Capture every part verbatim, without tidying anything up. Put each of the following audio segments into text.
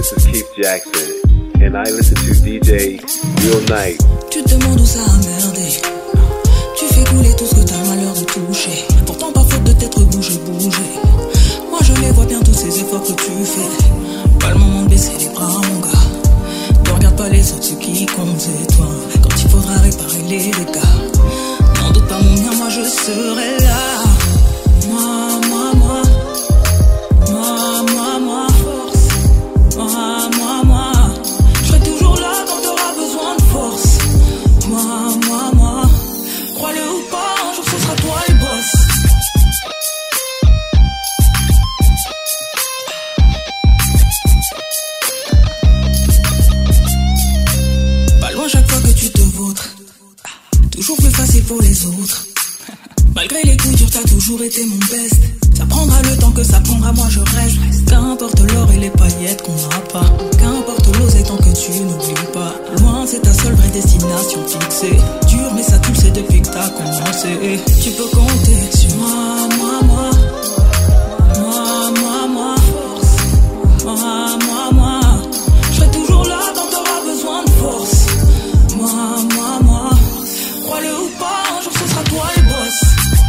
this is Keith Jackson, and I listen to D J Real Night. Tu te demandes où ça a merdé. Tu fais couler tout ce que t'as le malheur de toucher. Pourtant pas faute de t'être bougé, bougé. Moi je les vois bien tous ces efforts que tu fais. Pas le moment de baisser les bras mon gars. Ne regarde pas les autres, ce qui compte c'est toi. Quand il faudra réparer les dégâts, n'en doute pas mon bien, moi je serai là. Moi, moi, moi. Moi, moi, moi. Force. Moi, moi, moi. Je serai toujours là quand t'auras besoin de force. Moi, moi, moi. Crois-le ou pas, un jour ce sera toi le boss. Pas loin chaque fois que tu te vautres. Toujours plus facile pour les autres. Malgré les coups durs, t'as toujours été mon best. Ça prendra le temps que ça prendra, moi je reste. Qu'importe l'or et les paillettes qu'on n'a pas. Qu'importe l'oseille tant que tu n'oublies pas. Loin c'est ta seule vraie destination fixée. Dur mais ça tu le sais depuis que t'as commencé. Tu peux compter sur moi, moi, moi. Moi, moi, moi. Moi, moi, moi. Je serai toujours là quand t'auras besoin de force. Moi, moi, moi. Crois-le ou pas, un jour ce sera toi le boss.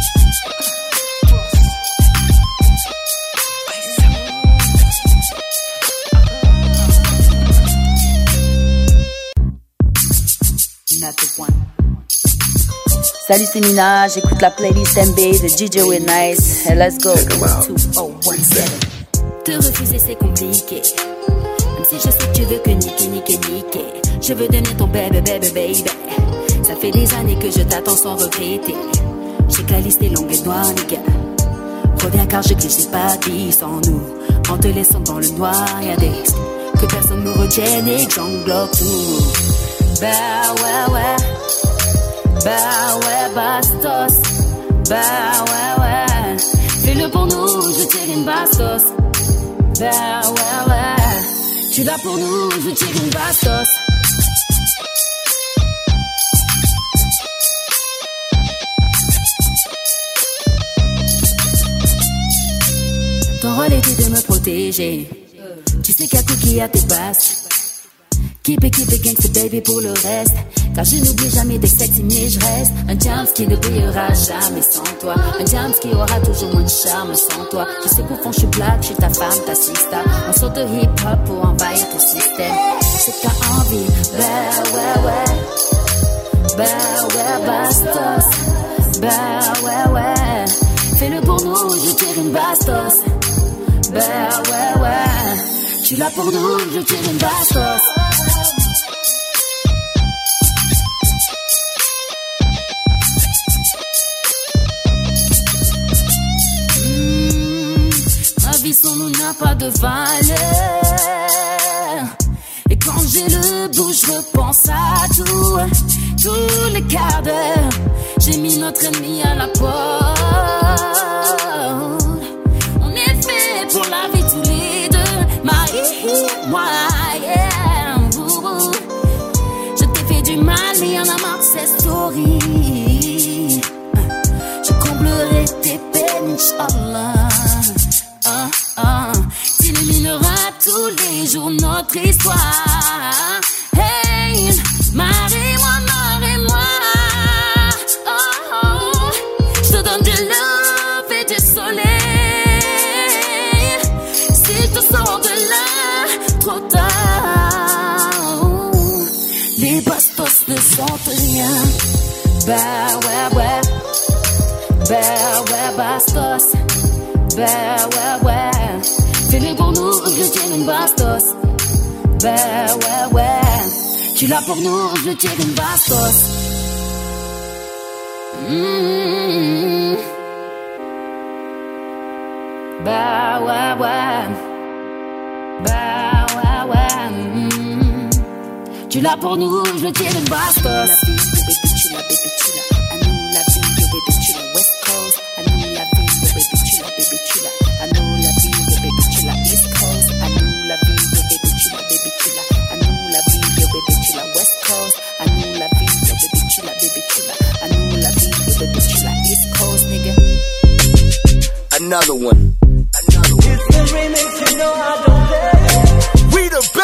Salut, c'est Mina, j'écoute la playlist M B de D J Real Nice. Hey, let's go. deux mille dix-sept. Te refuser c'est compliqué. Même si je sais que tu veux que niquer, niquer, niquer. Je veux devenir ton baby, baby, baby. Ça fait des années que je t'attends sans regretter. J'ai que la liste est longue et noire, les gars. Reviens car je glisse pas dit sans nous. En te laissant dans le noir, y'a des que personne nous retienne et que j'englobe tout. Bah ouais ouais. Bah ouais bastos. Bah ouais ouais. Fais-le pour nous, je tire une bastos. Bah ouais ouais. Tu l'as pour nous, je tire une bastos. Ton rôle était de me protéger. Tu sais qu'à tout qui a tes passes. Keep it, keep it gangsta baby pour le reste. Car je n'oublie jamais des sexy mais je reste un James qui ne brillera jamais sans toi. Un James qui aura toujours moins de charme sans toi. Tu sais qu'au fond je suis black, je suis ta femme, ta sister. On saute de hip hop pour envahir ton système. C'est que t'as envie, bah ouais ouais. Bah ouais bastos. Bah ouais ouais. Fais-le pour nous, je tire une bastos. Bah ouais ouais. Tu l'as pour nous, je tire une bastos. Mmh, ma vie sans nous n'a pas de valeur. Et quand j'ai le bout, je repense à tout. Tous les quarts d'heure, j'ai mis notre ennemi à la porte. On est fait pour la vie tous les deux. Moi, yeah. Je t'ai fait du mal, mais y'en a marre de ces stories. Je comblerai tes peines, Inch'Allah. Ah, ah. T'illumineras tous les jours notre histoire. Hey, marie-moi, marie-moi. Oh, oh. Je te donne du love et du soleil. Si tu sors de là trop tard, les bastos ne sentent rien. Bah ouais ouais. Bah ouais bastos. Bah ouais ouais. Fais-le pour nous, je tire une bastos. Bah ouais ouais. Tu l'as pour nous, je tire une bastos. Mmh. Bah ouais ouais. Bah ouais ouais. Mmh. Tu l'as pour nous, je tire une bastos. La vie, baby, tu l'as, baby, tu l'as. À nous la vie, baby, tu l'as. West Coast. À nous la vie, baby, tu l'as, baby, tu l'as. À nous la vie, baby, tu l'as. East Coast. À nous la vie, baby, tu l'as, baby, tu l'as. À nous la vie, baby, tu l'as. West Coast. À nous la vie, baby, tu l'as, baby, tu l'as. À nous la vie, baby, tu l'as. East Coast, nigga. Another one. Another one. It's the remix, you know I don't play. We the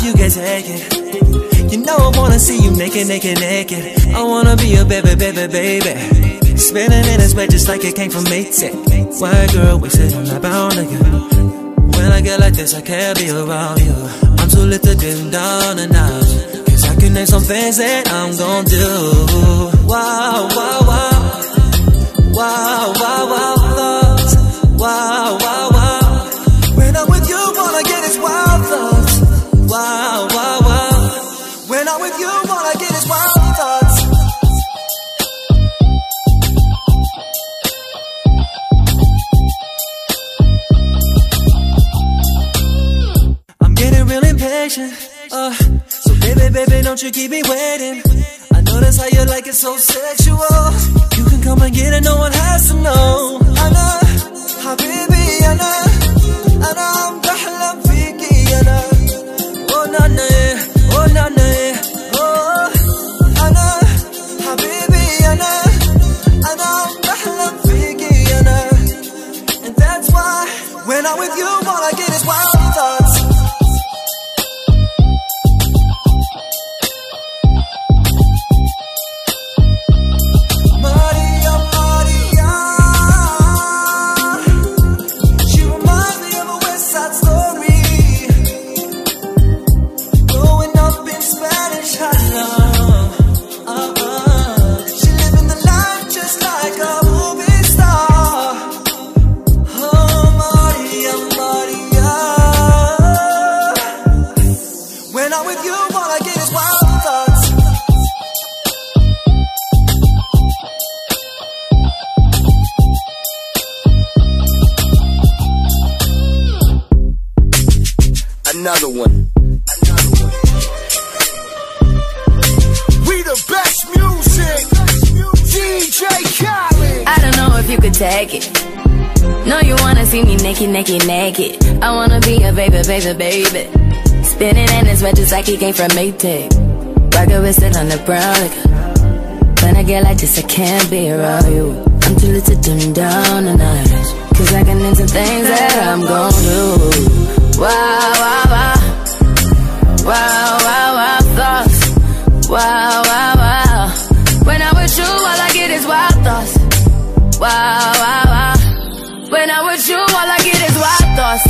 you can take it. You know I wanna see you naked, naked, naked. I wanna be a baby, baby, baby. Spinning in his bed just like it came from Maytag. White girl wasted on that brown nigga. When I get like this, I can't be around you. I'm too lit to dim down a notch. Cause I can name some things that I'm gon' do. Wow, wow, wow. Wow, wow, wow, thoughts. Wow, wow, wow. When I'm with you, all I get is wild thoughts. Wow, wow, wow. When I'm with you, all I get is wild thoughts. I'm getting real impatient. Uh, so baby, baby, don't you keep me waiting. I know that's how you like it, so sexual. You can come and get it, no one has to know. أنا حبيبي أنا أنا عم بحلم فيكي أنا. Oh نانا oh نانا oh أنا حبيبي أنا أنا عم بحلم فيكي أنا. And that's why when I'm with you, all I get is wild thoughts. Another one. Another one. We the best music. D J Khaled. I don't know if you could take it. No, you wanna see me naked, naked, naked. I wanna be a baby, baby, baby. Spinning in his red just like he came from Maytag. Rocket with it on the brown liquor. When I get like this, I can't be around you. I'm too little to dim down the night. Cause I can into things that I'm gon' do. Wow, wow, wow. Wow, wow, wow, thoughts. Wow, wow, wow. When I'm with you, all I get is wild thoughts. Wow, wow, wow. When I'm with you, all I get is wild thoughts.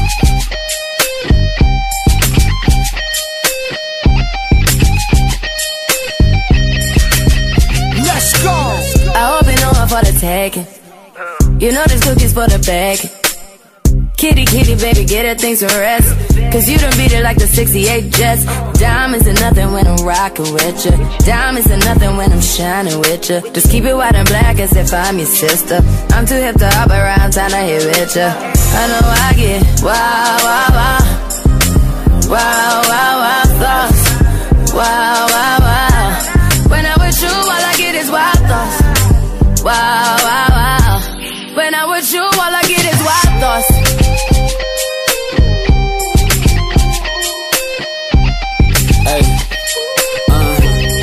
Let's go. I hope you know I'm for the taking. You know this cookie's for the bag. Kitty, kitty, baby, get her things to rest. Cause you done beat it like the sixty-eight Jets. Diamonds are nothing when I'm rockin' with ya. Diamonds are nothing when I'm shining with ya. Just keep it white and black as if I'm your sister. I'm too hip to hop around, time to hit with ya. I know I get wow, wow, wow. Wow, wow, wow, thoughts. Wow, wow, wow. When I'm with you, all I get is wild thoughts. Wow, wow, wow. When I'm with you, all I get is wild thoughts. Hey, uh,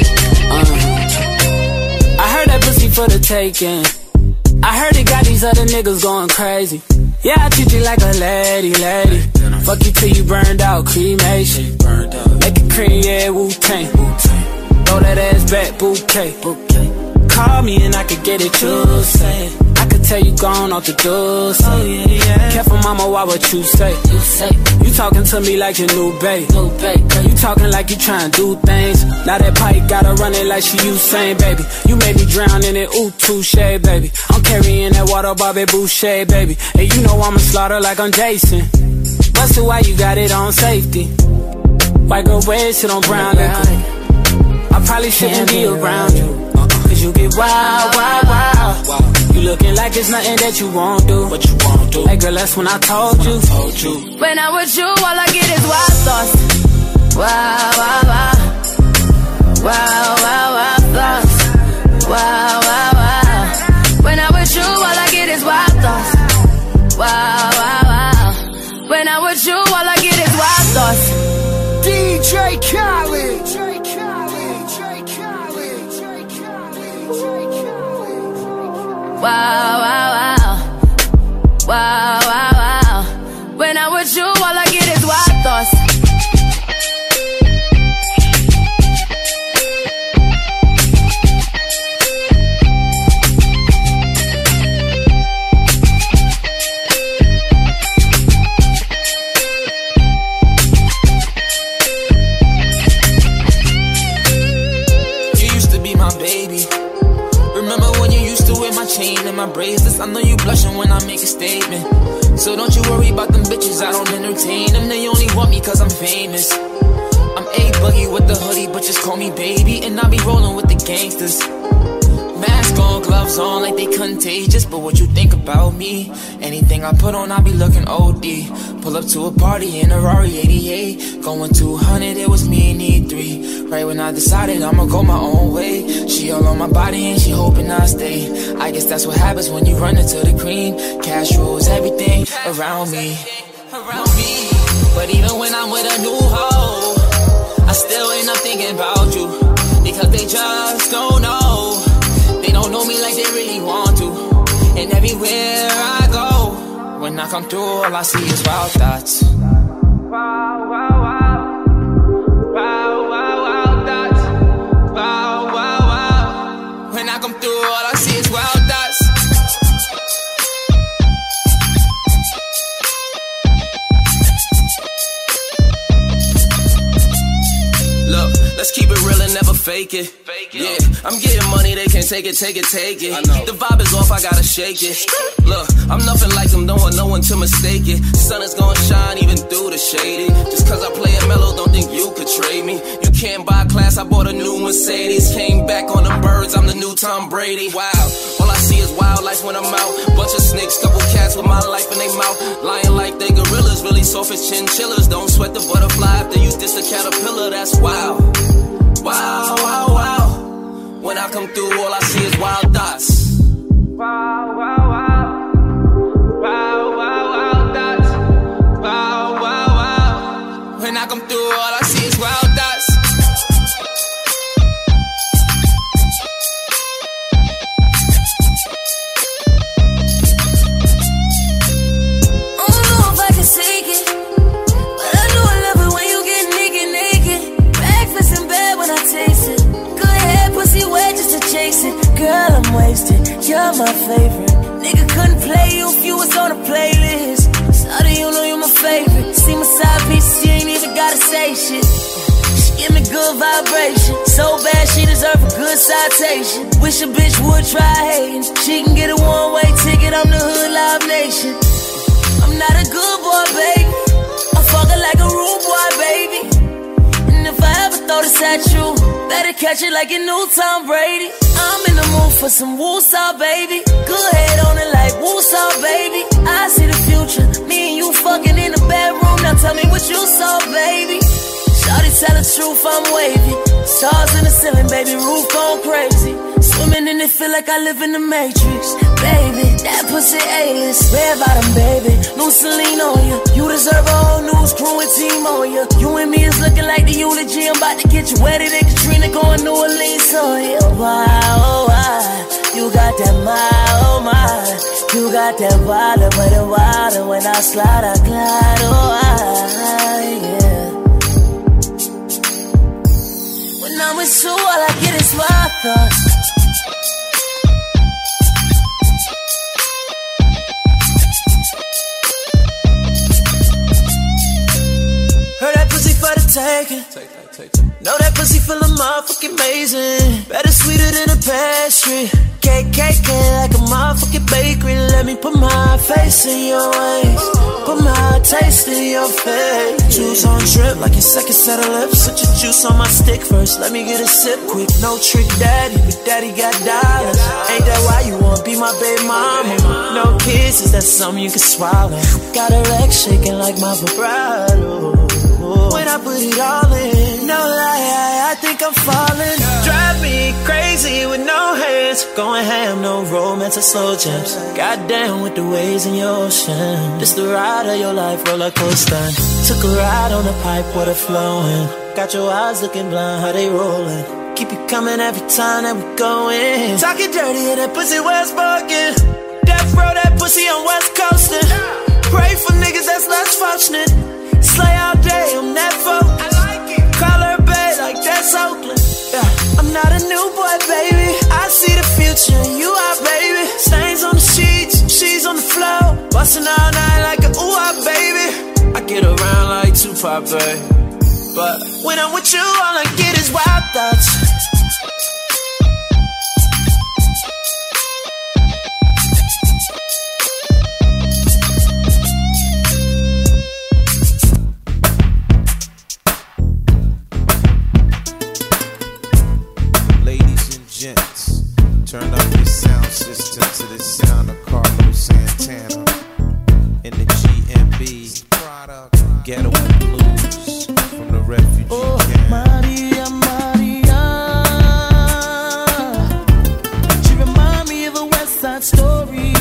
uh. I heard that pussy for the taking. I heard it got these other niggas going crazy. Yeah, I treat you like a lady, lady. Fuck you till you burned out, cremation. Make it cream, yeah, Wu-Tang. Throw that ass back, bouquet. Call me and I could get it, you say. I could tell you gone off the door. Oh, yeah, yeah. Careful, mama, why what you say? You say you talking to me like your new babe. New babe. You talking like you trying to do things. Now that pipe gotta run it like she Usain, baby. You made me drown in it, ooh, touche, baby. I'm carrying that water, Bobby Boucher, baby. And you know I'ma slaughter like I'm Jason. Busted, why you got it on safety? White girl, red shit on brown liquor. I probably shouldn't be around you. You get wild, wild, wild. You looking like it's nothing that you won't do. What you won't do? Hey girl, that's when I told you. I told you. When I'm with you, all I get is wild thoughts. Wow, wow, wow. Wow, wow, wow, thoughts. Wow, wow, wow. When I'm with you, all I get is wild thoughts. Wow, wow, wow. When I'm with you, all I get is wild thoughts. D J Khaled. Wow, wow, wow. Wow, wow, wow. When I'm with you, all I get is wild thoughts. baby. Remember when you used to wear my chain and my bracelets? I know you blushing when I make a statement. So don't you worry about them bitches, I don't entertain them. They only want me cause I'm famous. I'm A-Boogie with the hoodie, but just call me baby. And I be rolling with the gangsters. Mask on, gloves on, like they contagious. But what you think about me? Anything I put on, I be looking O D. Pull up to a party in a Rari eighty-eight. Going two hundred, it was me and E three. Right when I decided I'ma go my own way. She all on my body and she hoping I stay. I guess that's what happens when you run into the cream. Cash rules everything around me. Around me. But even when I'm with a new hoe, I still end up thinking about you. Because they just don't know. They don't know me like they really want to. And everywhere I go, when I come through, all I see is wild thoughts. Wow, wow, wow. Wow, wow, wow thoughts. Wow, wow, wow. When I come through, all I see is wild thoughts. Look, let's keep it real and never fake it. Yeah, I'm getting money, they can't take it, take it, take it. The vibe is off, I gotta shake it. Look, I'm nothing like them, don't want no one to mistake it. Sun is gonna shine even through the shady. Just cause I play it mellow, don't think you could trade me. You can't buy class, I bought a new Mercedes. Came back on the birds, I'm the new Tom Brady. Wow, all I see is wildlife when I'm out. Bunch of snakes, couple cats with my life in their mouth. Lying like they gorillas, really soft as chinchillas. Don't sweat the butterfly after you diss the caterpillar, that's wild. Wow, wow, wow. When I come through, all I see is wild thoughts. Wow, wow, wow. Wow, wow, wow thoughts. Wow, wow, wow. When I come through, all I see is wild thoughts. I don't know if I can take it, but I know I love it when you get naked, naked. Breakfast in bed when I taste it. Pussy wet just to chase it. Girl, I'm wasted, you're my favorite. Nigga couldn't play you if you was on a playlist. Sorry, you know you're my favorite. See my side piece, she ain't even gotta say shit. She give me good vibration. So bad she deserve a good citation. Wish a bitch would try hating. She can get a one-way ticket, I'm the hood live nation. I'm not a good boy, baby. I'm fucking like a rude boy, baby. And if I ever throw this at you, better catch it like you knew Tom Brady. I'm in the mood for some woosah, baby. Good head on it like woosah, baby. I see the future, me and you fucking in the bedroom. Now tell me what you saw, baby. Shawty tell the truth, I'm wavy. Stars in the ceiling, baby, roof going crazy. Swimming in it, feel like I live in the Matrix. Baby, that pussy A-list. Red bottom, baby, new Celine on you. You deserve a whole news crew and team on you. You and me is looking like the eulogy. I'm about to get you wetter than Katrina going New Orleans on you. Wow, oh, wow. You got that my, oh my. You got that water, but the water when I slide, I glide, oh I, yeah. When I'm with you, all I get is my thoughts. Heard that pussy for the taking. Take that, take that. Know that pussy full of motherfucking amazing. Better sweeter than a pastry. Cake, cake, cake like a motherfucking bakery. Let me put my face in your ways. Put my taste in your face. Juice on drip like your second set of lips. Put your juice on my stick first. Let me get a sip quick. No trick daddy, but daddy got dollars. Ain't that why you wanna be my baby mama? No kisses, that's something you can swallow. Got her legs shaking like my vibrato. When I put it all in, no lie, I, I think I'm falling. Drive me crazy with no hands. Going ham, no romance or slow jams. Goddamn with the waves in your ocean. This the ride of your life, roller coaster. Took a ride on the pipe, water flowing. Got your eyes looking blind, how they rolling. Keep you coming every time that we going. Talking dirty and that pussy West Spoken. Death row that pussy on West Coastin'. Pray for niggas that's less fortunate. Slay all day, I'm that folk. I like it. Call her babe like that's Oakland. Yeah, I'm not a new boy, baby. I see the future, you are, baby. Stains on the sheets, she's on the floor. Bustin' all night like a ooh-ah, baby. I get around like Tupac, babe. But when I'm with you, all I get is wild thoughts. Turn up your sound system to the sound of Carlos Santana in the G M B Ghetto and Blues from the refugee oh, camp. Maria, Maria, she remind me of a West Side Story.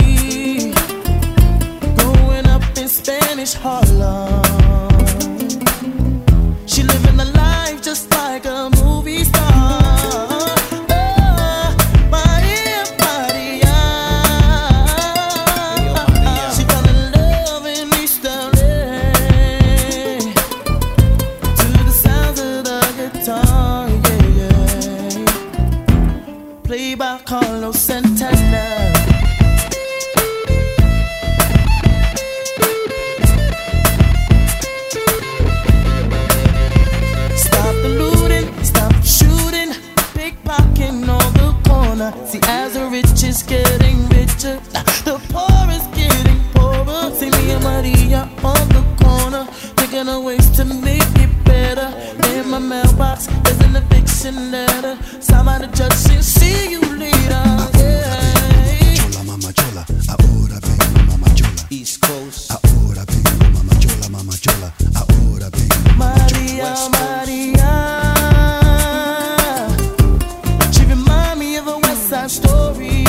Growing up in Spanish Harlem, she living a life just like a movie star. Carlos Santana. Stop the looting, stop the shooting, pickpocketing on the corner. See, as the rich is getting richer, the poor is getting poorer. See me and Maria on the corner, thinking of ways to make it better. In my mailbox, there's an eviction letter. Somebody judge and see you later. East Coast. Ahora vengo, mama chola, mama chola. Ahora vengo, Maria, Maria. She remind me of a West Side Story.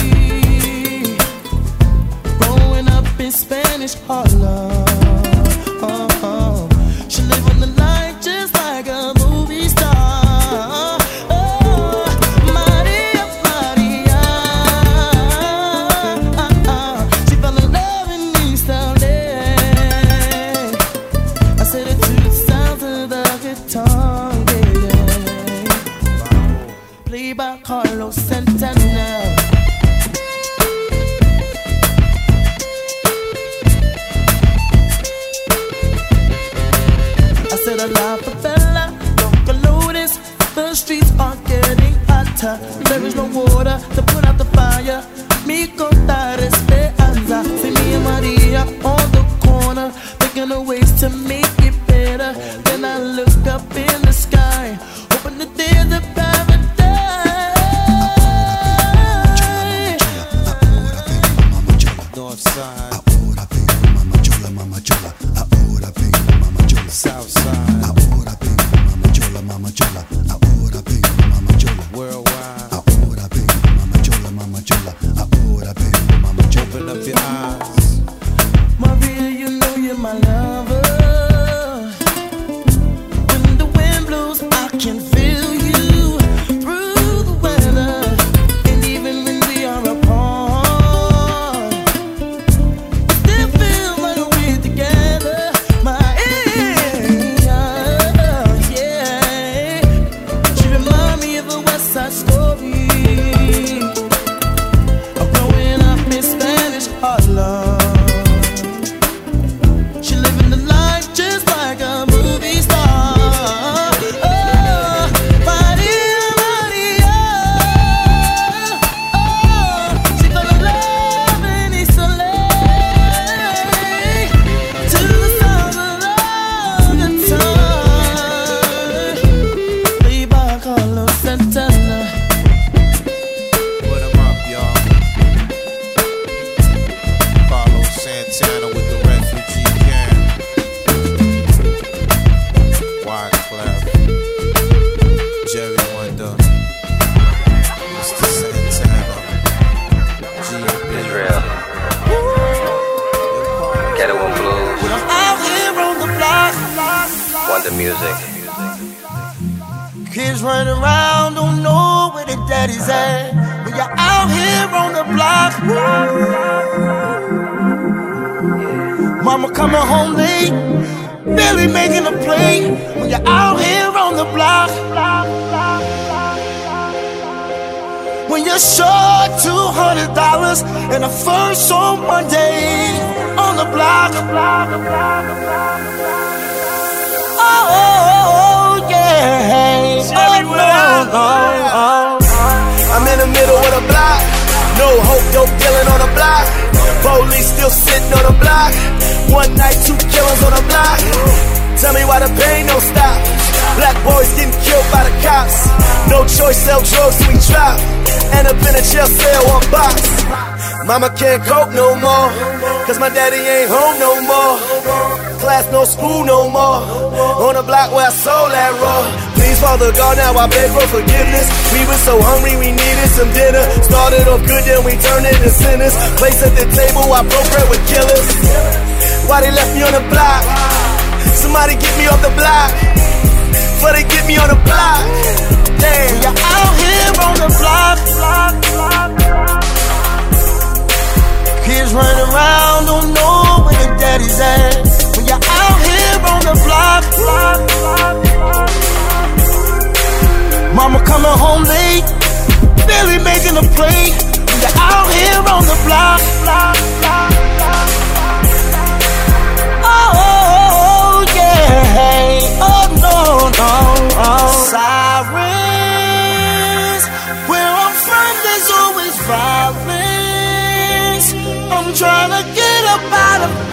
Growing up in Spanish Harlem. Uh-huh. She live on the line just like a movie star. Oh, Maria, Maria. Uh-uh. She fell in love in East L A. I said it to the sound of the guitar, yeah. Played by Carlos Santana. I said a la favela, local notice. The streets are getting hotter. There is no water to put out the fire. Mi contar esperanza. See me and Maria on the corner, thinking of ways to make it better. Then I look up in the sky, hoping that there's a paradise. North side. Ahora vengo, mama chola, mama chola. Ahora vengo, mama chola. South side. Ahora vengo, mama chola, mama chola. Ahora vengo, mama chola. Worldwide. Ahora vengo, mama chola, mama chola. Ahora vengo, mama chola. Open up your eyes. Maria, you know you're my lover. When the wind blows, I can feel you through the weather. And even when we are apart, it still feels like we're together. Maria, yeah. She remind me of a West Side Story. Of growing up in Spanish Harlem. She living the life just like a movie star. Oh, Maria, Maria. Oh, she fell in love in East L A. To the sound of the guitar. Played by Carlos Santana. Put 'em up, y'all. Carlos Santana with the refugee camp. Wyclef, Jerry Wonder, Mister Santana, G M B. Israel. Ghetto and Blues. Out here on the block, Wonder Music. kids running around, don't know where their daddy's at. When you're out here on the block, mama coming home late, barely making a plate. When you're out here on the block, when you're short two hundred dollars and a first on Monday on the block. Oh, yeah. Oh, no, no, no. I'm in the middle of the block. No hope, no dealing on the block. Police still sitting on the block. One night, two killers on the block. Tell me why the pain don't stop. Black boys getting killed by the cops. No choice, sell drugs, we drop. End up in a jail cell on box. Mama can't cope no more, cause my daddy ain't home no more. Class, no school no more. On the block where I sold that raw. Please, Father God, now I beg for forgiveness. We were so hungry, we needed some dinner. Started off good, then we turned into sinners. Place at the table, I broke bread with killers. Why they left me on the block? Somebody get me off the block. Before they get me on the block. Damn, you're out here on the block, block, block. Kids running around, don't know where their daddy's at. When you're out here on the block, block, block, block. Mama coming home late, barely making a play. When you're out here on the block, block, block, block. Oh yeah, oh no, no, oh. Sirens, where I'm from, there's always violence. I'm trying to get up out of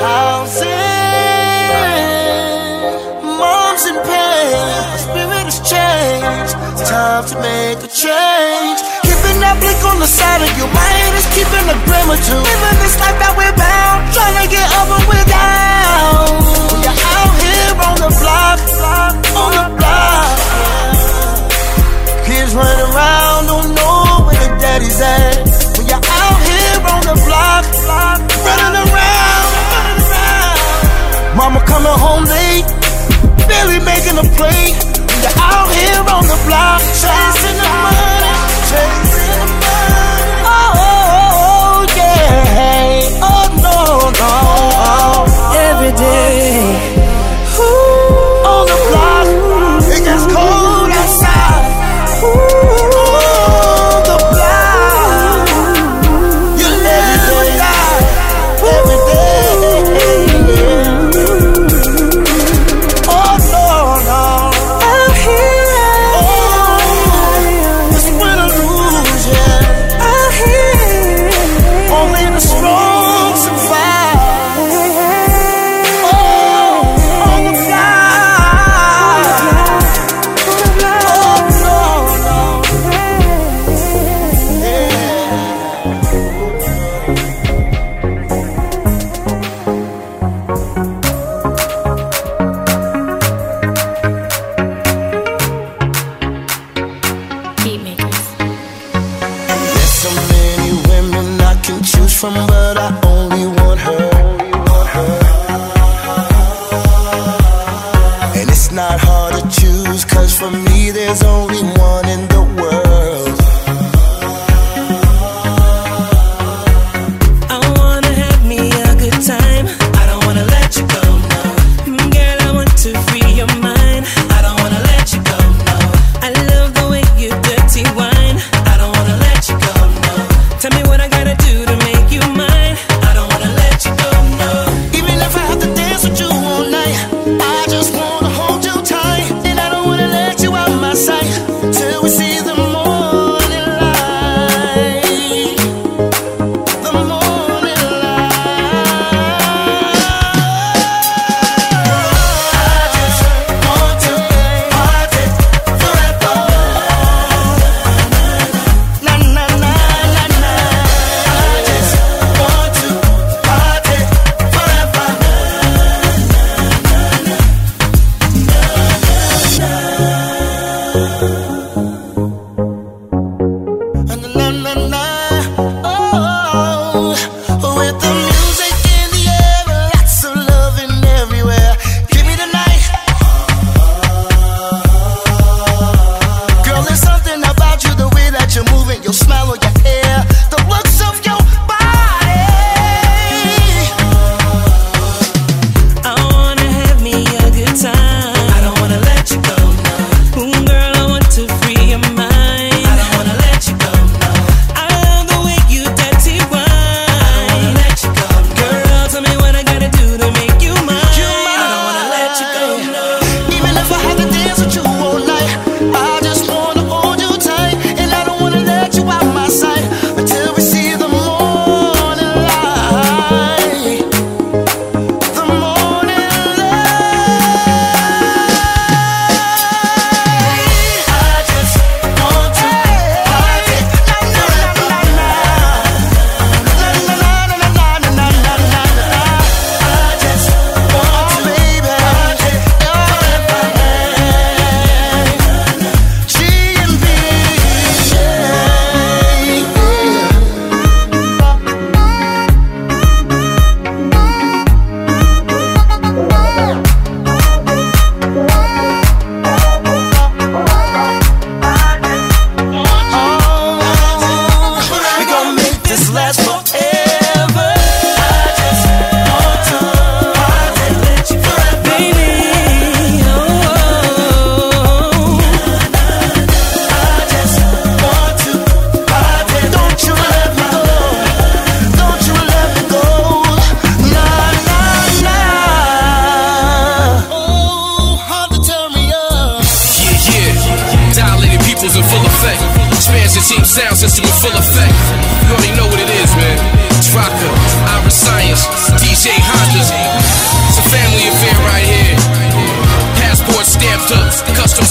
housing. Mom's in pain, her spirit has changed. Time to make a change. Keeping that blick on the side of your mind is keeping a glimmer too. Living this life that we're bound, trying to get up and we're down. When you're out here on the block, on the block, yeah. Kids running around, don't know where their daddy's at. When you're out here on the block, running around, running around. Mama coming home late, barely making a play. When you're out here on the block, chasing the money, chasing the money. Oh, oh, oh yeah, oh no, no, oh. Every day, ooh, on the block, it gets cold outside. Ooh, on the block, you never die. Every day, oh no, no. Out here, oh, it's win or lose, yeah. Out here, only the strong survive. Oh, on the block, oh no, no. There's so many women I can choose from, but I only want her. And it's not hard to choose, cause for me there's only one in the world. I wanna have me a good time. I don't wanna let you go, no. Girl, I want to free your mind. I don't wanna let you go, no. I love the way you dirty wine. I don't wanna let you go, no. Tell me what I gotta do to make you mine. I don't wanna let you go, no. Even if I have to dance with you all night, I just wanna hold you tight. And I don't wanna let you out of my sight.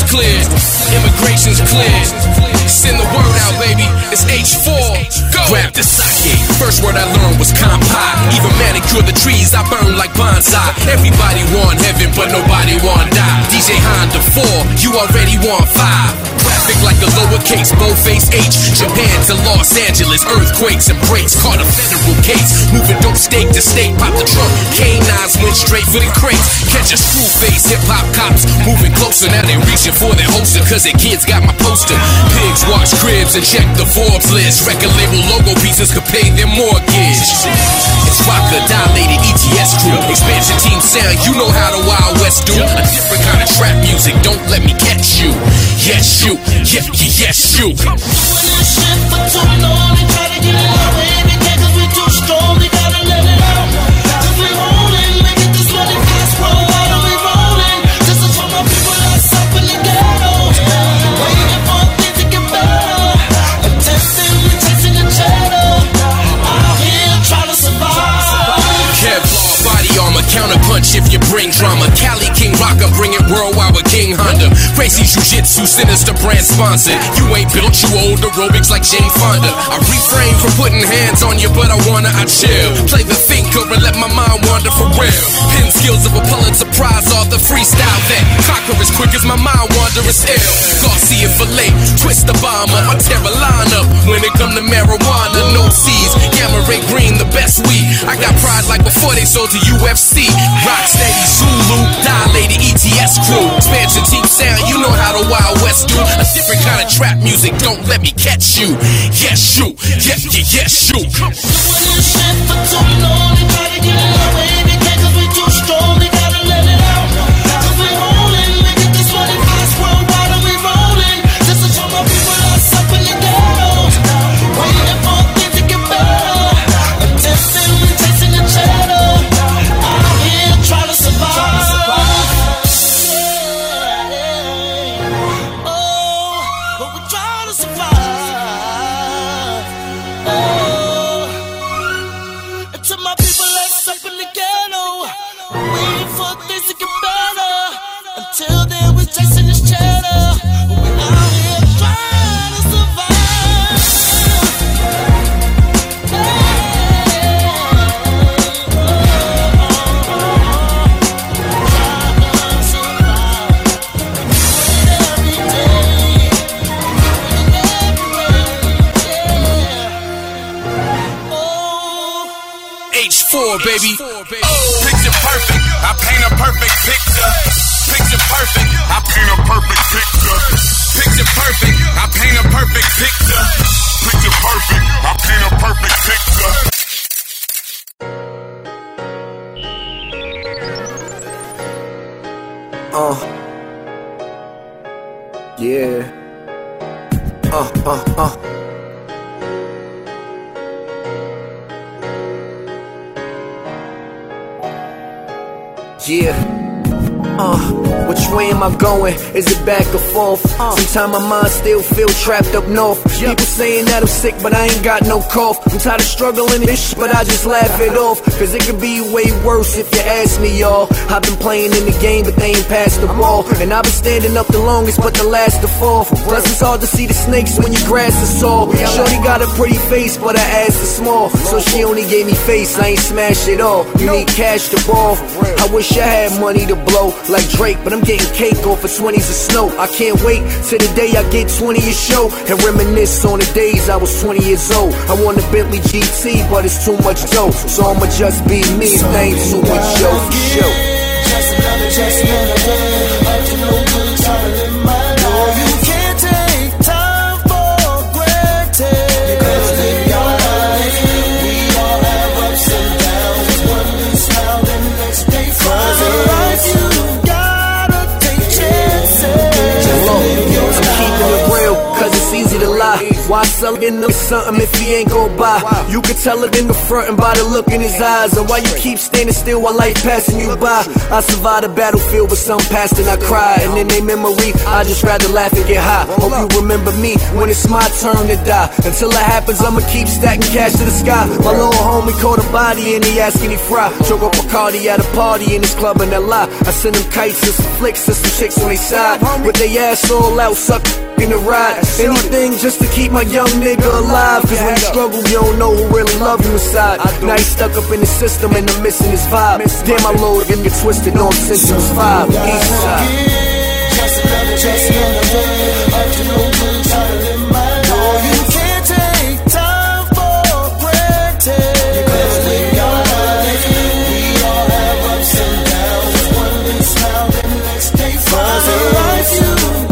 cleared, immigration's cleared. Send the word out, baby, it's H four. Go. Grab the sake. First word I learned was kampai. Even manicure the trees, I burn like bonsai. Everybody want heaven, but nobody want die. D J Honda four, you already want five. Graphic like a lowercase, boldface H. Japan to Los Angeles, earthquakes and breaks. Caught a federal case, moving dope state to state. Pop the trunk, canines went straight for the crates. Catch a screw face, hip hop cops moving closer. Now they reaching for their holster, cause their kids got my poster. Pigs wash cribs and check the Forbes list. Record label logo pieces could pay their mortgage. It's Rocker, dilated E T S crew. Expansion team sound, you know how the Wild West do. A different kind of trap music, don't let me catch you. Yes, you, yeah, yeah, yes, you. Doing this shit for too long, they try to get it out, baby, cause we too strong, they gotta let it out. Cause we rolling, make it this money fast, roll out and we rolling. This is for my people that's up in the ghetto, waiting for things to get better. Attempting, we chasing the cheddar, out here trying to survive. Kevlar body armor, counter punch if you bring drama. Cali King Rocker, bring it worldwide with King Honda. Crazy Jiu-Jitsu, sinister brand sponsored. You ain't built, you old aerobics like Jane Fonda. I refrain from putting hands on you, but I wanna, I chill. Play the thinker and let my mind wander for real. Pin skills of a Pulitzer Prize author, freestyle that conquer as quick as my mind wander is ill. Garcia Filet, twist the bomber, I tear a line up. When it come to marijuana, no C's, gamma ray green, the best weed. I got pride like before they sold to U F C. Rocksteady, Zulu, dilated E T S crew. Expansion team sound, you know how the Wild West do. A different kind of trap music, don't let me catch you. Yes, you, yeah, yeah, yes, you. Doing this shit for too long, they try to get it out, baby, cause we too strong, they gotta let it out. Cause we rolling, make it this money fast, worldwide and we rolling. This is for my people that's up in the ghetto, waiting for things to get better. Attempting, we chasing the cheddar, out here trying to survive. Until then, we're chasing this cheddar. We're out here trying to survive. H four, baby. Picture perfect, I paint a perfect picture. Picture perfect, I paint a perfect picture. Picture perfect, I paint a perfect picture. Picture perfect, I paint a perfect picture. Uh. Yeah. Uh, uh, uh. Yeah. Uh, which way am I going? Is it back or forth? Uh, Sometimes my mind still feel trapped up north. Yep. People saying that I'm sick, but I ain't got no cough. I'm tired of struggling this shit, but I just laugh it off. Cause it could be way worse if you ask me, y'all. I've been playing in the game, but they ain't passed the ball. And I've been standing up the longest, but the last to fall. Plus it's hard to see the snakes when your grass is tall. Shorty got a pretty face, but her ass is small. So she only gave me face, I ain't smashed it all. You need cash to ball. I wish I had money to blow like Drake, but I'm getting cake off for twenties of snow. I can't wait till the day I get twenty a show and reminisce on the days I was twenty years old. I want a Bentley G T, but it's too much dough, so I'ma just be me if they ain't too much show for show. Just another, just another day. Up to no good, trying to live my life. No, you can't take time for granted. Because live your life. We all have ups and downs. One day smile, then the next day frown. Cause in life you gotta take chances. I'm keeping it real, cause it's easy to lie. Why selling him something if he ain't gon' buy. You can tell it in the front and by the look in his eyes. And why you keep standing still while life passing you by. I survived a battlefield with some past and I cry. And in their memory, I just rather laugh and get high. Hope you remember me when it's my turn to die. Until it happens, I'ma keep stacking cash to the sky. My little homie caught a body and he asking he fry. Choke up Bacardi at a party in this club in L A. I send them kites and some flicks and some chicks on they side. With they ass all out, suck in the ride. Anything just to keep my young nigga alive. Cause when you struggle, you don't know who really love you inside. Now he's stuck up in the system and I'm missing his vibe. Damn, my Lord, get me twisted on since he was five. East side. Just another, just another day. Up to no good, try to live my life. No, you can't take time for granted. Because we all have, we all have ups and downs. One day smile, then the next day frown. For life, you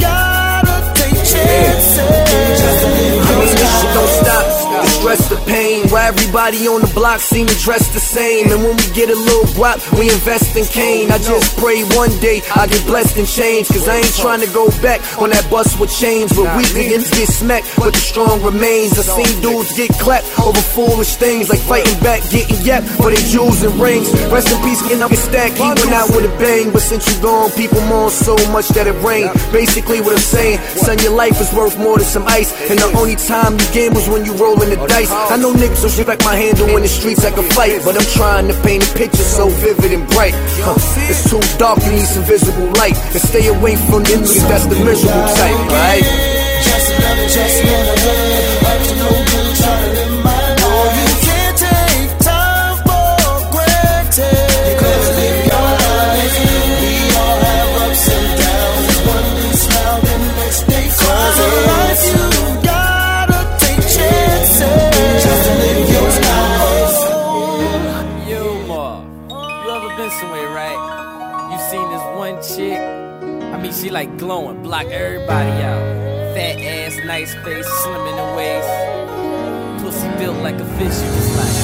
gotta take chances. I mean, this shit don't stop. The stress, the pain. Why everybody on the block seem to dress the same. And when we get a little guap, we invest in cane. I just pray one day I get blessed and change. Cause I ain't trying to go back on that bus with chains. But weak niggas get smacked, but the strong remains. I seen dudes get clapped over foolish things. Like fighting back, getting yapped for their jewels and rings. Rest in peace, getting up and stack, he went out with a bang. But since you gone, people mourn so much that it rained. Basically what I'm saying, son, your life is worth more than some ice. And the only time you game was when you rolling the dice. I know niggas don't respect my handle in the streets like a fight. But I'm trying to paint a picture so vivid and bright. Huh, it's too dark, you need some visible light. And stay away from the niggas, that's the miserable type, right? Just another, just another day. Up to no good, try to live my life. No, you can't take time for granted. Because we all have, we all have ups and downs. One day smile, then the next day frown. For life, you gotta take chances. Just to live your life. Yo, Ma, you ever been somewhere, right? You seen this one chick? I mean, she like glowing, block everybody out. Fat ass, nice face, slim in the waist. Pussy built like a fish, you just like.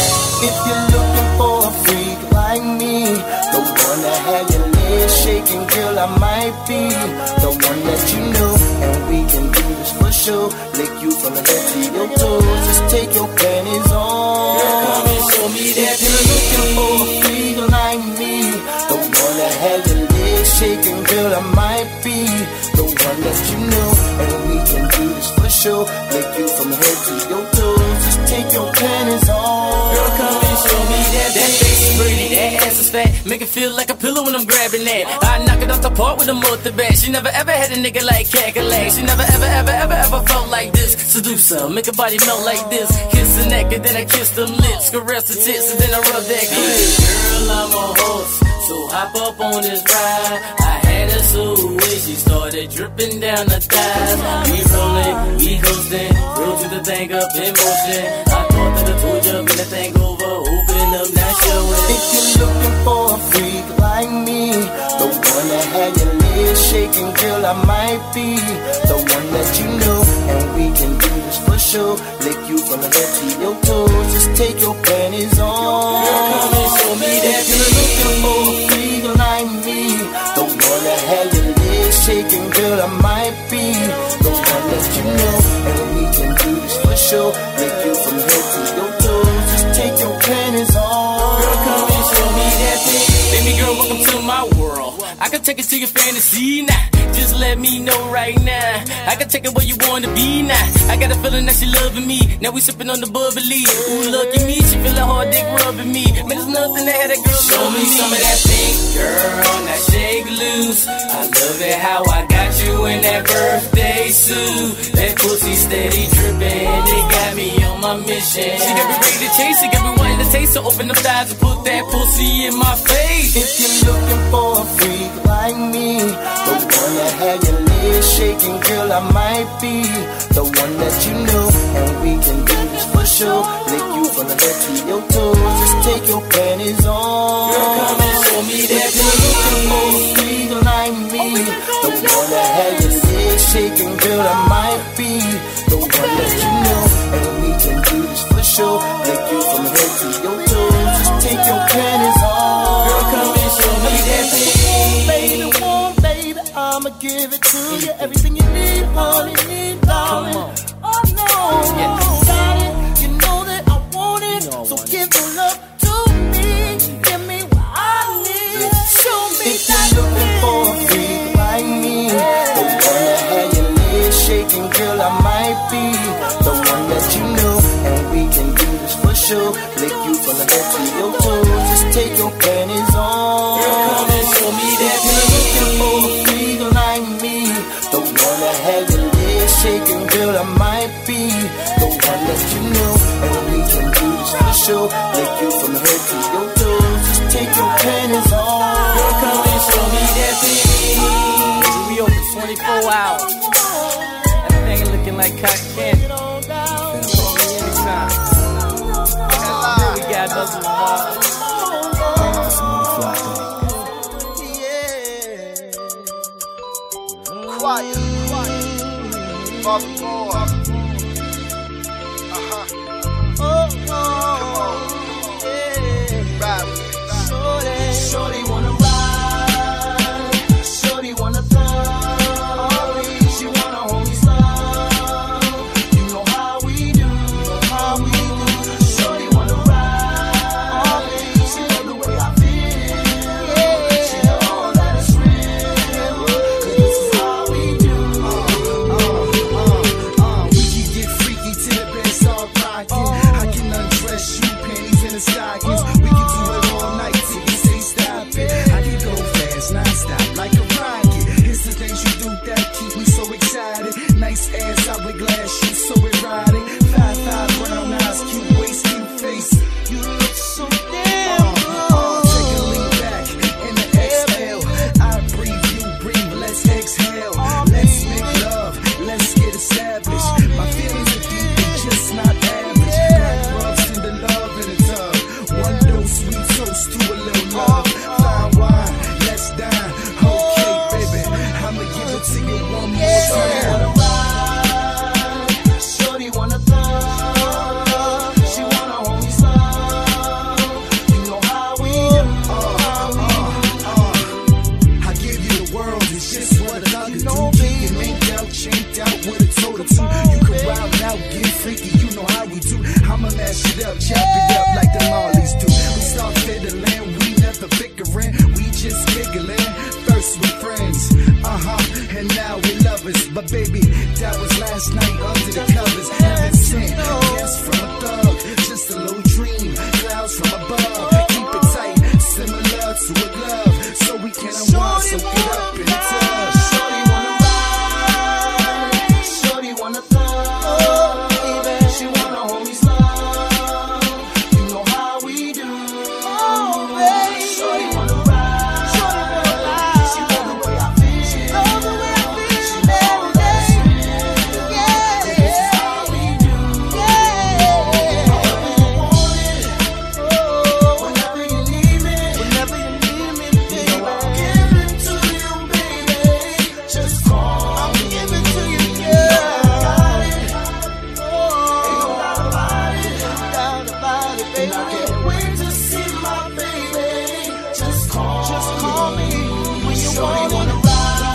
If you're looking for a freak like me, the one that had your legs shaking, girl, I might be the one that you know. And we can do this for sure. Lick you from the head to your toes. Just take your panties on. Girl, come and show me that. If you're looking for a freak like me, the one that had your legs shaking, girl, I might be the one that you know. And we can do this for sure. Lick you from the head to your toes. Just take your panties on. Girl, come and show me that. That face is pretty, that ass is fat. Make it feel like a pillow when I'm grabbing that. I knock it off the park with a multi-bat. She never ever had a nigga like Cackalack. She never ever ever ever ever felt like this. Seduce her, make her body melt like this. Kiss her neck and then I kiss them lips. Caress her tits and then I rub that clit. Girl, I'm a horse, so hop up on this ride. I had her so way, she started dripping down the thighs. We rolling, we coasting, roll to the thing up in motion. I thought that I told you, when the thing over, open up, now show it. If you're looking for a freak like me, the one that had your legs shaking, girl, I might be the one that you know. And we can do this for sure. Lick you from the head to your toes. Just take your panties on. Girl, come and show me that. If you're looking for a freak like me, the one that had your legs shaking, girl, I might be the one that you know. And we can do this for sure. Lick you from the head to your toes. Just take your panties on. Girl, come and show me that thing. Baby girl, welcome to my world. I can take it to your fantasy now. Just let me know right now. I can take it where you wanna be now. I got a feeling that she loving me. Now we sipping on the bubbly. Ooh, look at me, she feeling hard dick rubbing me. Man, there's nothing that had a girl show me some of that pink, girl. Now shake loose. I love it how I got you in that birthday suit. That pussy steady dripping. It got me on my mission. She got me ready to chase it, got me wanting to taste. So open them thighs and put that pussy in my face. If you're looking for a freak like me, the one that had your legs shaking, girl, I might be the one that you know. And we can do this for sure. Lick you from the head to your toes. Just take your panties on. Girl, come and show me that. If you're looking for a freak like me, the one that had your legs shaking, girl, I might be the one that you know. And we can do this for sure. Lick you from the head to your toes. Just take your panties on. Girl, come and show me that thing. Baby, warm, baby, I'ma give it to you. Everything you need, all you need, darling. Oh no, be the one that you know, and we can do this for sure. Lick you from the head to your toes. Just take your panties on. Girl, come and show me that you're looking for a freak like me, the one that had your legs shaking. Girl, I might be the one that you know, and we can do this for sure. Lick you from the head to your toes. Just take your panties on. Girl, come and show me that thing. We open twenty-four hours. That thing looking like cotton candy. Call me anytime. We got nothing tomorrow. Quiet, quiet, Father boy. Uh-huh. Oh, oh, come on, yeah. Ride with me. Shorty, shorty wanna ride. Shorty wanna thug. She wanna hold me slow. You know how we do, how we do. Shorty wanna ride. She love the way I feel. Yeah. She know that it's real. 'Cause this is how we do. Uh, uh, uh, uh. We can get freaky till the bed start rocking. I can undress you, panties in the stockings. We can do it all night till you say stop it. I can go fast, non-stop, like a rocket. It's the things you do that keep me so excited. Nice ass, hourglass, you so erotic. Five, five, brown eyes, cute waist, cute face. You look so damn good. Uh, uh, take a lean back in the exhale. I breathe, you breathe, let's exhale. Let's make love, let's get established. My feelings are deep, they're just not average. Black rubs in the love in the tub. One dose, sweet toast to a little love. Fine wine, let's dine. Okay, baby, I'ma give it to you one more time. Shorty wanna thug. She wanna hold me slow. You know how we do. Uh, uh, uh. I give you the world, it's just what a thug do. You can make out, chanked out with a total two. You can wild out, get freaky, you know how we do. I'ma mash it up, chop it up like the Marleys do. We start fiddling, we never bickering, we just giggling. First we friends, uh-huh, and now we lovers. But baby, that was last night under the covers. Heaven sent, gifts from a thug, just a little dream, clouds from above. Keep it tight, similar to a glove, so we can unwind, so get up in the tub. Shorty wanna ride, shorty wanna thug, baby, she wanna hold me slow. You know how we do. Oh, baby, shorty wanna ride, shorty wanna ride. She love the way I feel, she love the way I feel. She know that it's real, yeah. This is how we do, yeah. Whenever you want it, oh, whenever you need me, whenever you need me, baby, you know I'll give it to you, baby. Just call, I'll give it to you, yeah. Got it, oh, ain't no doubt about it, doubt about it, baby. And I can't wait to see my baby. Just call, just call me when you want wanna ride.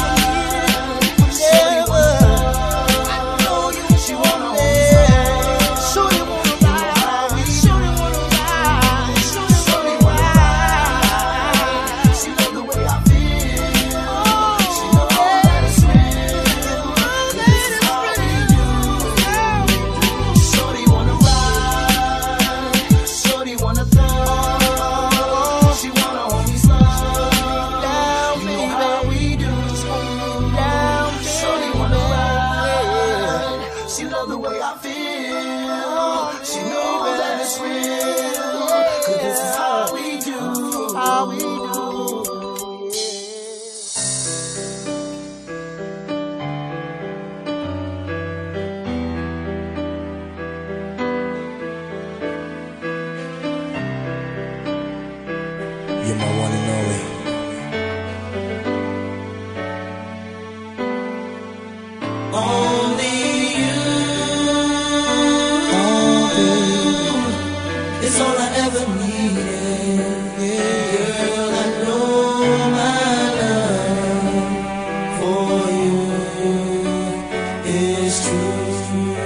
Whenever I know you, she wanna hold me slow. Shorty wanna ride, shorty wanna ride, shorty wanna ride. She love the way I feel. She know that it's real. This is how we do. Shorty wanna ride, shorty wanna thug. She wanna hold me slow. Down, you know how we do. Down, shorty wanna ride. She love the way I feel. She know that it's real. 'Cause this is how we do. How we do. You're my one and only. Only you is all I ever needed. Girl, I know my love for you is true.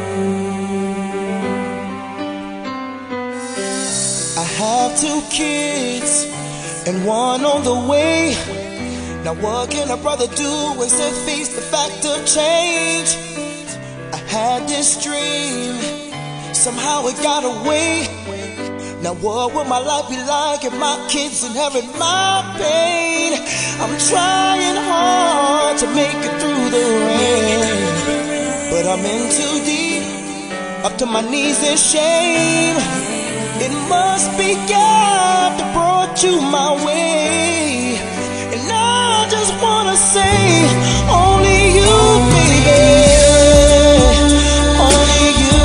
I have two kids and one on the way. Now what can a brother do except face the fact of change? I Had this dream, somehow it got away. Now what would my life be like if my kids inherit my pain? I'm trying hard to make it through the rain, but I'm in too deep, up to my knees in shame. It must be God that brought you my way, and I just wanna say, only you, baby, only you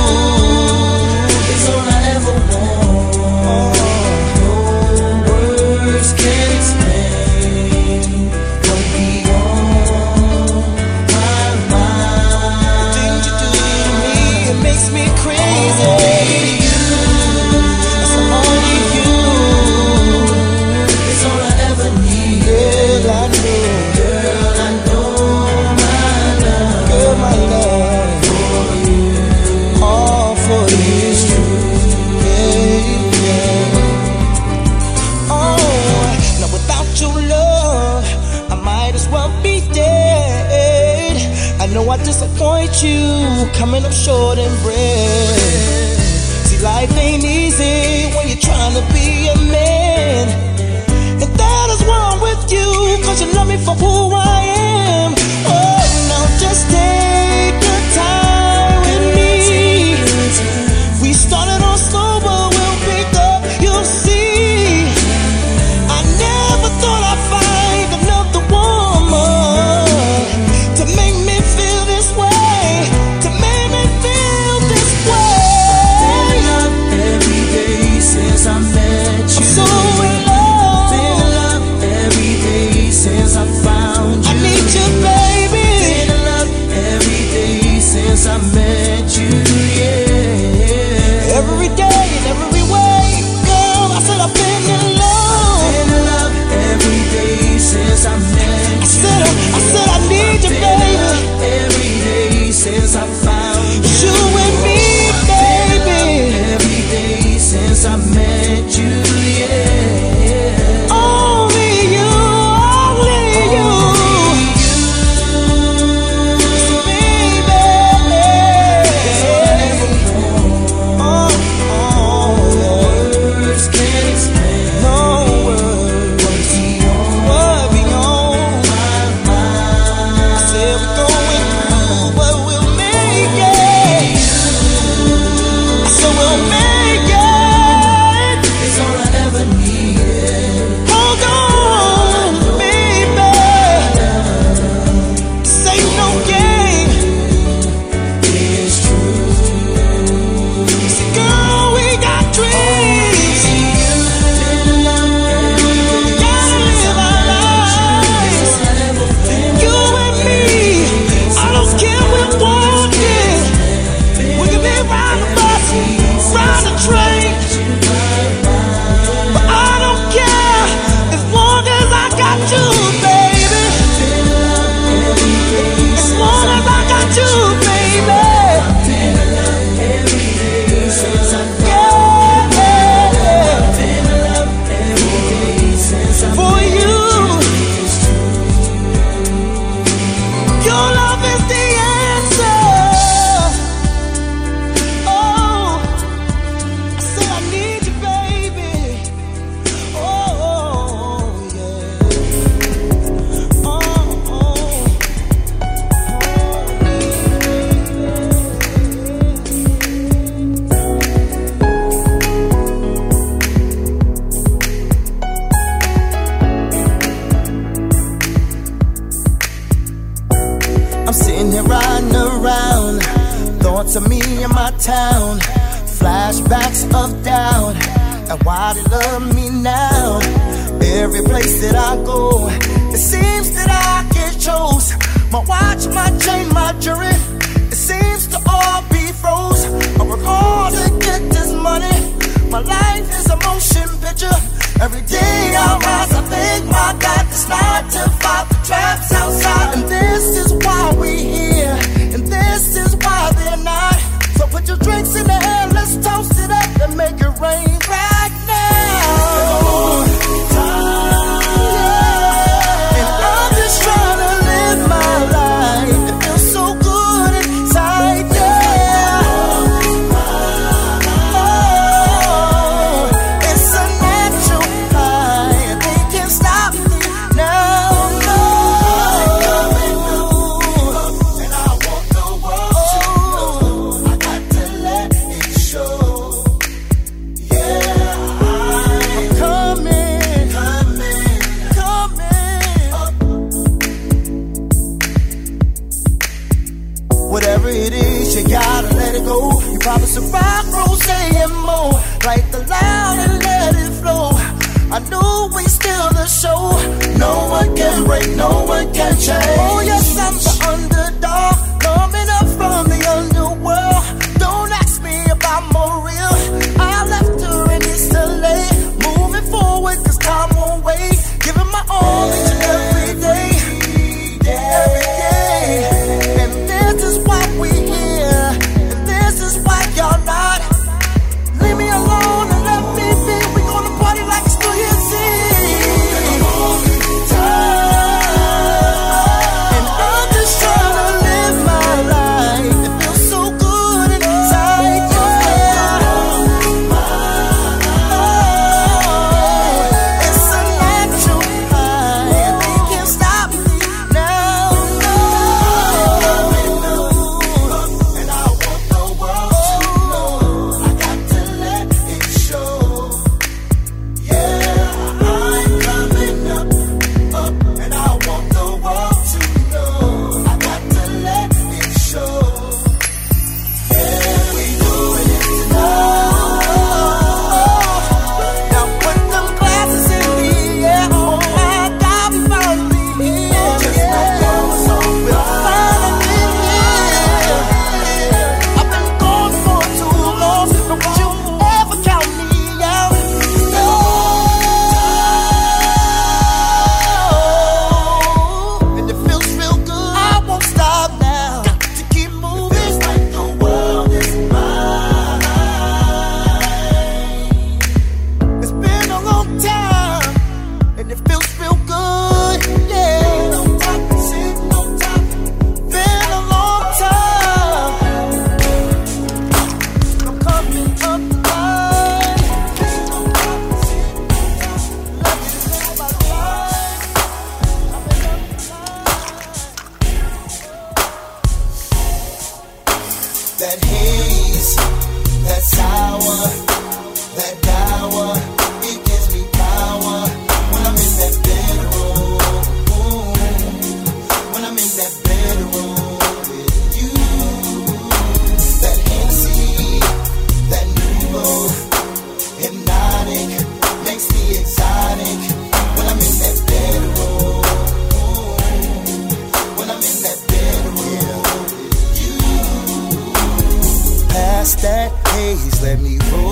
is all I ever want. No words can explain what beyond my mind. The things you do to me, it makes me crazy. I disappoint you, coming up short in bread. See, life ain't easy when you're trying to be a man, and that is wrong with you, cause you love me for who I am. Oh, now just take your time with me. We started on slow, but we'll pick up, you'll see. I never thought I'd find another woman to make me feel this way, to make me feel this way. Been in love every day since I met you. I'm so in love. Been in love every day since I found you. I need you, baby. Been in love every day since I met you, yeah. Every day in every way, girl, I said I've been in love. Been in love every day since I met you. I said I, I said I need you, baby. Every day since I found you, you and me, baby. Every day since I met you, yeah. Only you, only you, so baby, it's all I ever want. Oh, oh, yeah. Words can't explain. No words. What's beyond, what beyond my mind? I said we're going through, but we'll make it. I said we'll make it. It's all I ever needed. Hold on, baby. This ain't no game. It's true. See, girl, we got dreams. We gotta live our lives. You and me. I don't care we're walking. We can be riding the bus, ride the train. But I don't care as long as I got you, baby. As long as I got you, baby. Yeah. For you, your love is the answer. Oh, I said I need you, baby. Oh, yeah. Oh, oh. I'm sitting here riding around, thoughts of me and my town, flashbacks of doubt, and why they love me now. Every place that I go, it seems that I get chose. My watch, my chain, my jewelry, it seems to all be froze. I work hard to get this money, my life is a motion picture. Every day I rise, I thank my God, this nine to five, the traps outside. And this is why we here, and this is why they're not. So put your drinks in the air, let's toast it up and make it rain right now. Yeah. And I'm just trying to live my life. It feels so good inside.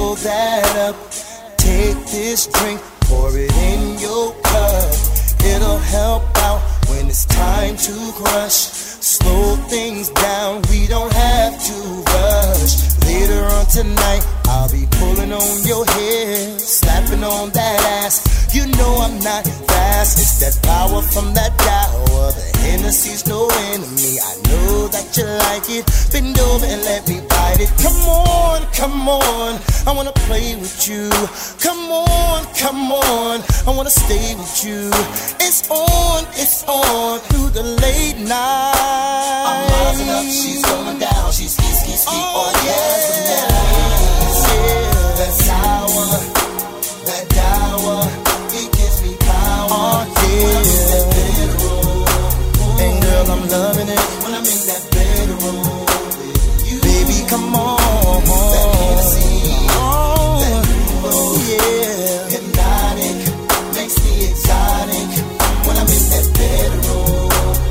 fill that up. Take this drink, pour it in your cup. It'll help out when it's time to crush. Slow things down, we don't have to rush. Later on tonight, I'll be pulling on your hair, slapping on that ass. You know I'm not fast, it's that power from that power. The Hennessy's no enemy, I know that you like it. Bend over and let me bite it. Come on, come on, I wanna play with you. Come on, come on, I wanna stay with you. It's on, it's on, through the late night. I'm rising up, she's going down, she's ski, ski, ski, oh yes, yeah. That sour, that dour, it gives me power. Oh yeah, that bedroom. And girl, I'm loving it when I'm in that bedroom. You, baby, come on. That Hennessy, oh, that oh yeah, hypnotic, makes me exotic when I'm in that bedroom.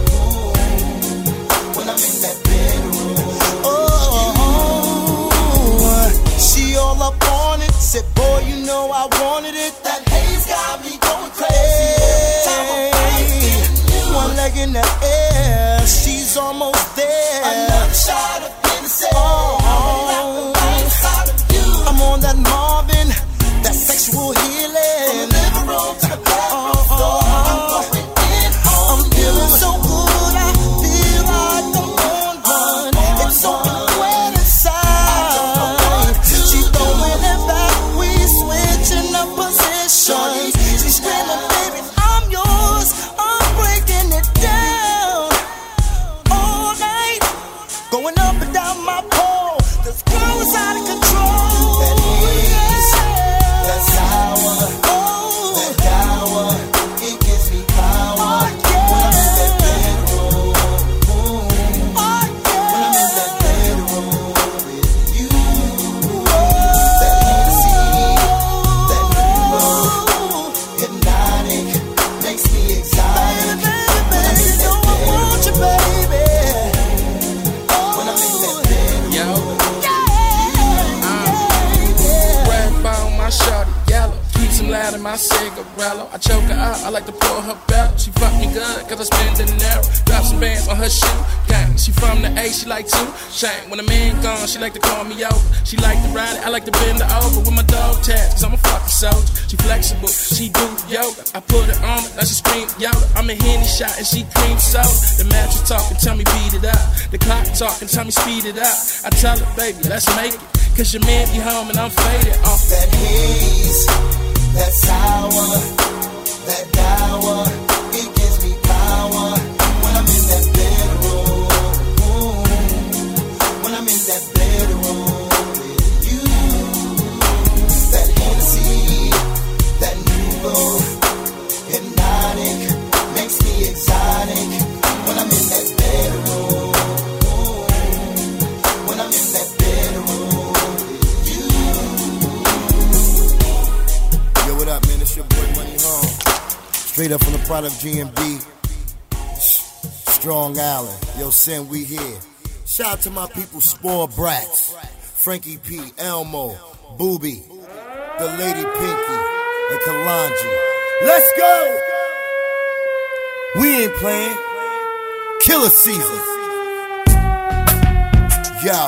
When I'm in that bedroom. Oh, she all up on it. Said, boy, you know I wanted it. That haze got me going crazy. Every time I'm you. One leg in the air, she's almost there. Another shot of Hennessy. Oh, oh. I'm on that Marvin, that sexual healing. From the living room to the bathroom oh, floor. Oh, I'm going in on I'm feeling you. So good, I feel like I'm on one. It's so wet inside. She throwing it back, we switching up positions. She's screaming, baby, I'm yours. I'm breaking it down all night, going up and down my pole. This girl is out of control. That haze, that sour, oh, that dour, it gives me power. Oh, yeah. When I'm in that bedroom, oh, yeah. When I'm in that bedroom with you, oh, that Hennessy, that new hypnotic, makes me exotic. Baby, baby, when I'm in that bedroom, I want you, baby. Oh, when I'm in that bedroom, yo. My shorty yellow, keeps some loud in my cigarello. I choke her out, I like to pull her belt. She fuck me good, cause I spend the dinero. Drop some bands on her shoe, gang. She from the A, she like to shame. When a man gone, she like to call me over. She like to ride it, I like to bend her over with my dog tags, cause I'm a fucking soldier. She flexible, she do yoga. I put her on it, now she scream yoga. I'm a Henny shot and she cream soda. The mattress talking, tell me beat it up. The clock talking, tell me speed it up. I tell her, baby, let's make it. Cause your man be home and I'm faded off that haze, that sour, that dour, it gives me power. When I'm in that bedroom, when I'm in that bedroom with you, that Hennessy, that nouveau, hypnotic, makes me exotic. When I'm in that bedroom, when I'm in that bedroom. What up, man? It's your boy Money Home. Straight up from the product G M B. Strong Island. Yo, Sin, we here. Shout out to my people, Spore Brats, Frankie P, Elmo, Booby, the Lady Pinky, and Kalanji. Let's go! We ain't playing. Killer season. Yo.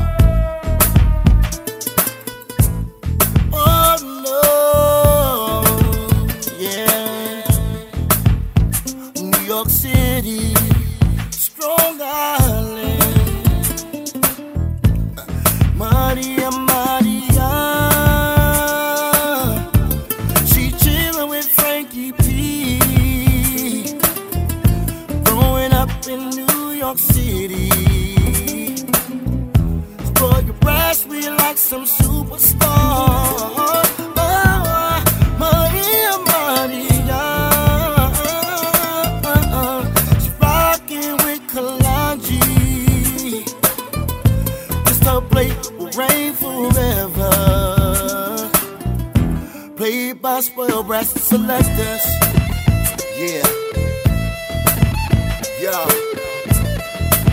City, Strong Island, Maria, Maria, she chillin' with Frankie P, growing up in New York City, spoil your brass, we like some superstar. Rain forever. Played by Spoiled Brats and Celestis. Yeah. Yo.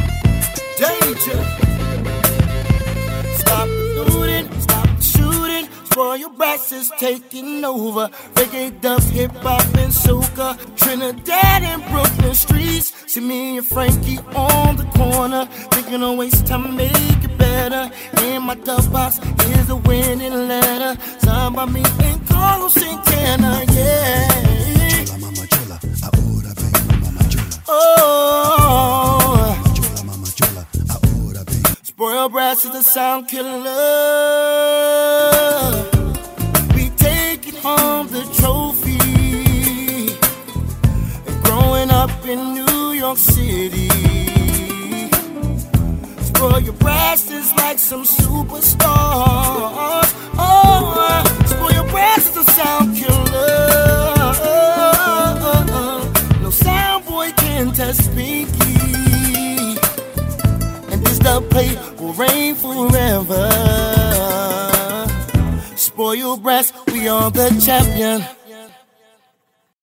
Danger. Stop the looting, stop the shooting. Spoil Brass is taking over. Reggae, dub, hip hop, and soca. Trinidad and Brooklyn streets. See me and Frankie on the corner, thinking of ways to make it better. In my dub box is a winning letter, signed by me and Carlos Santana. Yeah. Chola, mama, chola, ahora ven, mama, chola. Oh, chola, mama, chola, ahora ven. Spoil Brass is the sound killer. We taking home the trophy. And growing up in New York City, Spoil Brass is like some superstars. Oh, Spoil Brass is the sound killer. No sound boy can test Pinky. And this dub plate will reign forever. Spoil Brass, we are the champion.